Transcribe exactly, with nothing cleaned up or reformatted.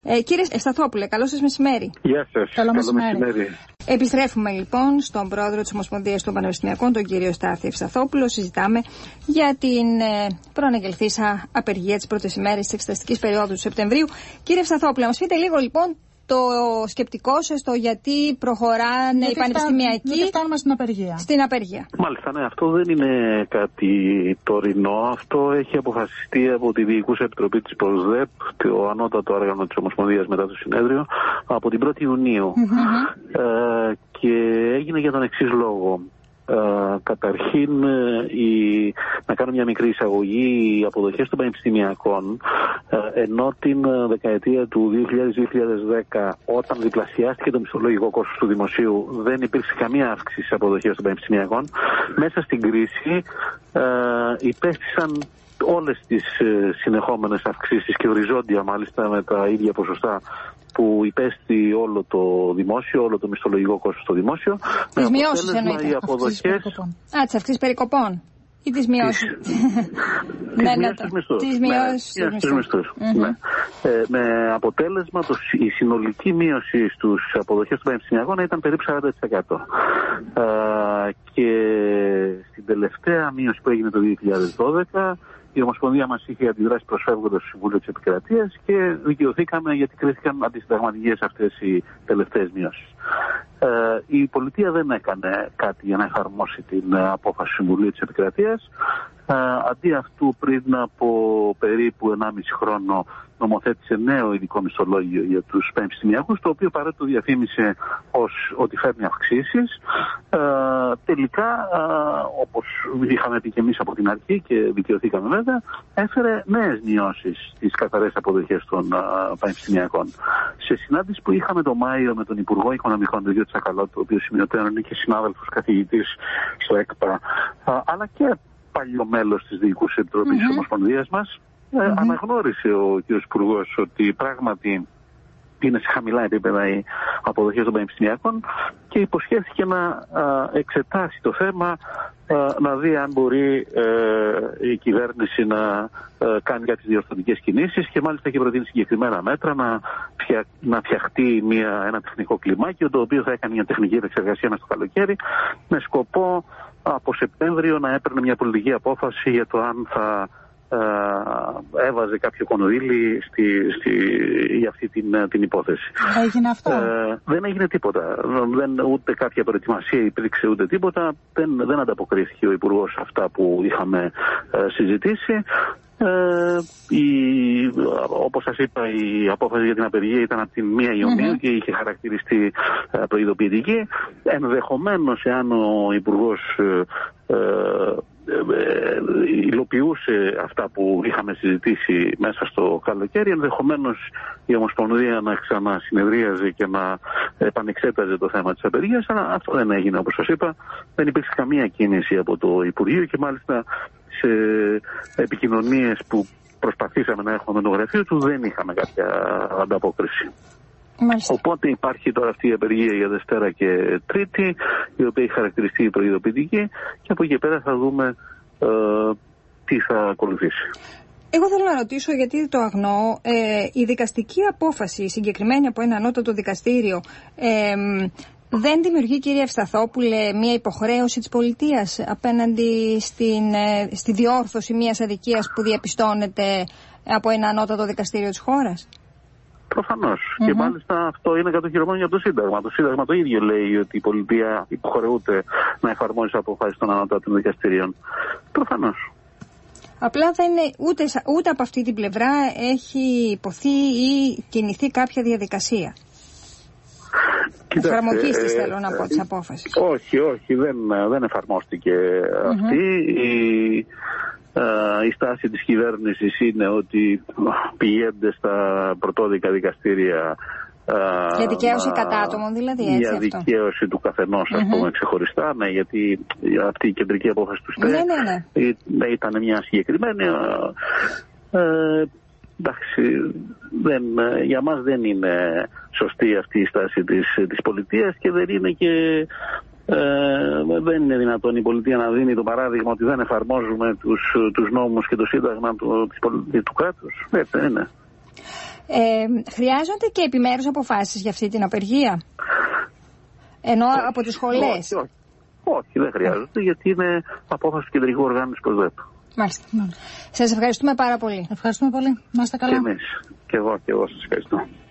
Ε, κύριε Ευσταθόπουλε, καλό σας μεσημέρι. Γεια σας. Καλό, καλό μεσημέρι. μεσημέρι. Επιστρέφουμε λοιπόν στον πρόεδρο της Ομοσπονδίας των Πανεπιστημιακών, τον κύριο Στάθη Ευσταθόπουλο. Συζητάμε για την ε, προαναγγελθήσα απεργία τις πρώτες ημέρες της εξεταστικής περίοδου του Σεπτεμβρίου. Κύριε Ευσταθόπουλε, μας πείτε λίγο λοιπόν το σκεπτικό σας, το γιατί προχωράνε γιατί οι πανεπιστημιακοί. Γιατί φτάνουμε στην απεργία. Στην απεργία. Μάλιστα, ναι, αυτό δεν είναι κάτι τωρινό. Αυτό έχει αποφασιστεί από τη Διοικούσα Επιτροπή της ΠροσΔΕΠ, το ανώτατο όργανο της Ομοσπονδίας μετά το συνέδριο, από την πρώτη Ιουνίου. Mm-hmm. Ε, και έγινε για τον εξής λόγο. Uh, καταρχήν uh, η, να κάνω μια μικρή εισαγωγή. Οι αποδοχές των πανεπιστημιακών uh, ενώ την uh, δεκαετία του δύο χιλιάδες με δύο χιλιάδες δέκα, όταν διπλασιάστηκε το μισθολογικό κόστος του δημοσίου, δεν υπήρξε καμία αύξηση στις αποδοχές των πανεπιστημιακών. Μέσα στην κρίση uh, υπέστησαν όλες τις uh, συνεχόμενες αυξήσεις και οριζόντια μάλιστα με τα ίδια ποσοστά που υπέστη όλο το δημόσιο, όλο το μισθολογικό κόστος στο δημόσιο. Τις μειώσεις εννοείται. Οι αποδοχές... Α, τις αυξήσεις περικοπών. Ή τις μειώσεις. Ναι, ναι, τις μειώσεις στους μισθούς. Με αποτέλεσμα το, η συνολική μείωση στους αποδοχές των πανεπιστημιακών ήταν περίπου σαράντα τοις εκατό. Uh, και στην τελευταία μείωση που έγινε το δύο χιλιάδες δώδεκα, η Ομοσπονδία μας είχε αντιδράσει προσφεύγοντας στο Συμβούλιο της Επικρατείας και δικαιωθήκαμε γιατί κρίθηκαν αντισυνταγματικές αυτές οι τελευταίες μειώσεις. Ε, η πολιτεία δεν έκανε κάτι για να εφαρμόσει την απόφαση του Συμβουλίου της Επικρατείας. Ε, αντί αυτού, πριν από περίπου ενάμιση χρόνο νομοθέτησε νέο ειδικό μισθολόγιο για τους πανεπιστημιακούς, το οποίο παρά το διαφήμισε ως ότι φέρνει αυξήσεις, ε, τελικά, ε, όπως είχαμε πει και εμείς από την αρχή και δικαιωθήκαμε βέβαια, έφερε νέες μειώσεις στις καθαρές αποδοχές των ε, πανεπιστημιακών. Σε συνάντηση που είχαμε το Μάιο με τον Υπουργό Οικονομικών, τον κ. Τσακαλώτου, ο οποίος σημειωτέων είναι και συνάδελφος καθηγητής στο ΕΚΠΑ, ε, αλλά και παλιό μέλος της Διοικούσης Επιτροπής mm-hmm. της Ομοσπονδίας μας, mm-hmm. ε, αναγνώρισε ο κ. Υπουργός ότι πράγματι είναι σε χαμηλά επίπεδα οι αποδοχές των πανεπιστημιακών και υποσχέθηκε να α, εξετάσει το θέμα, α, να δει αν μπορεί ε, η κυβέρνηση να ε, κάνει κάποιες διορθωτικές κινήσεις και μάλιστα έχει προτείνει συγκεκριμένα μέτρα να, φτια, να φτιαχτεί μια, ένα τεχνικό κλιμάκιο, το οποίο θα έκανε μια τεχνική επεξεργασία μέσα στο καλοκαίρι με σκοπό από Σεπτέμβριο να έπαιρνε μια πολιτική απόφαση για το αν θα Uh, έβαζε κάποιο κονδύλι στη, στη, για αυτή την, την υπόθεση. Έγινε αυτό? Uh, δεν έγινε τίποτα. Δεν, ούτε κάποια προετοιμασία υπήρξε ούτε τίποτα. Δεν, δεν ανταποκρίθηκε ο Υπουργός σε αυτά που είχαμε uh, συζητήσει. Uh, η, όπως σας είπα, η απόφαση για την απεργία ήταν από την μία Ιουνίου mm-hmm. και είχε χαρακτηριστεί uh, προειδοποιητική. Ενδεχομένως, εάν ο Υπουργός uh, uh, υλοποιούσε αυτά που είχαμε συζητήσει μέσα στο καλοκαίρι, ενδεχομένως η Ομοσπονδία να ξανασυνεδρίαζε και να επανεξέταζε το θέμα της απεργίας, αλλά αυτό δεν έγινε. Όπως σας είπα, δεν υπήρξε καμία κίνηση από το Υπουργείο και μάλιστα σε επικοινωνίες που προσπαθήσαμε να έχουμε με το γραφείο του δεν είχαμε κάποια ανταπόκριση. Μάλιστα. Οπότε υπάρχει τώρα αυτή η απεργία για Δευτέρα και Τρίτη, η οποία έχει χαρακτηριστεί προειδοποιητική και από εκεί πέρα θα δούμε ε, τι θα ακολουθήσει. Εγώ θέλω να ρωτήσω, γιατί το αγνοώ, ε, η δικαστική απόφαση συγκεκριμένη από ένα ανώτατο δικαστήριο ε, δεν δημιουργεί, κύριε Ευσταθόπουλε, μια υποχρέωση της πολιτείας απέναντι στην, ε, στη διόρθωση μιας αδικίας που διαπιστώνεται από ένα ανώτατο δικαστήριο της χώρας? Προφανώς. Mm-hmm. Και μάλιστα αυτό είναι κατοχυρωμένο από το Σύνταγμα. Το Σύνταγμα το ίδιο λέει ότι η πολιτεία υποχρεούται να εφαρμόζει αποφάσεις των ανώτατων δικαστηρίων. Προφανώς. Απλά δεν είναι, ούτε, ούτε από αυτή την πλευρά έχει υποθεί ή κινηθεί κάποια διαδικασία. Εφαρμογής της θέλω να πω της απόφασης. Όχι, όχι, δεν, δεν εφαρμόστηκε mm-hmm. αυτή. Η, Uh, η στάση της κυβέρνησης είναι ότι πηγαίνονται στα πρωτόδικα δικαστήρια uh, για δικαίωση uh, κατά άτομων, δηλαδή, έτσι, για αυτό. δικαίωση του καθενός, ας mm-hmm. πούμε, ξεχωριστά, ναι, γιατί αυτή η κεντρική απόφαση του ΣΤΕ ναι, ναι, ναι. ήταν μια συγκεκριμένη. Uh, uh, εντάξει, δεν, για μας δεν είναι σωστή αυτή η στάση της, της πολιτείας και δεν είναι και Ε, δεν είναι δυνατόν η πολιτεία να δίνει το παράδειγμα ότι δεν εφαρμόζουμε τους, τους νόμους και το σύνταγμα του, του κράτους. Έτσι είναι. Ε, χρειάζονται και επιμέρους αποφάσεις για αυτή την απεργία? Ενώ όχι, από τις σχολές. Όχι, όχι. όχι δεν χρειάζεται, όχι. Γιατί είναι απόφαση του κεντρικού οργάνου της ΠροσΔΕΠ. Μάλιστα. Σας ευχαριστούμε πάρα πολύ. Ευχαριστούμε πολύ. Να είστε καλά. Και εμείς. Και εγώ και εγώ σας ευχαριστώ.